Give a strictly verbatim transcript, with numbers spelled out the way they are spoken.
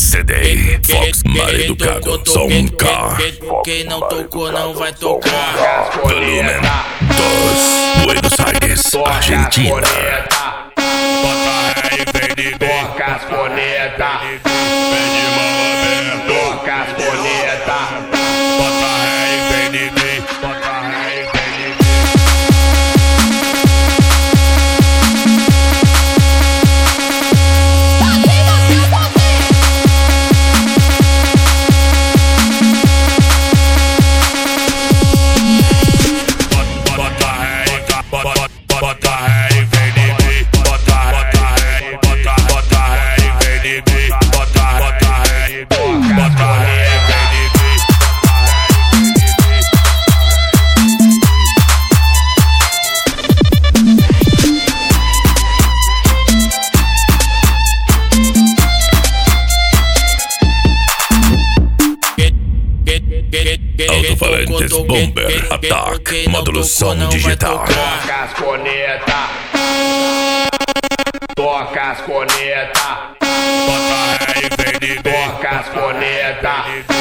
C D Fox Mal Educado, som K. Quem não tocou não vai tocar. Volumen dos Buenos Aires, Argentina. Bota aí, vem de mim. Toca as cornetas. Vem de mão aberta. Toca as cornetas. Bota aí, vem de mim. Bota aí, vem de mim. Bota aí, bota aí, vem de mim. Bota aí, bota bota aí, vem de mim. Bota bota aí, bota aí, vem de mim. Alto-falantes Bomber Attack, módulo som digital. Toca as cornetas. Toca as cornetas. Bota aí, vem de mim. Toca as cornetas.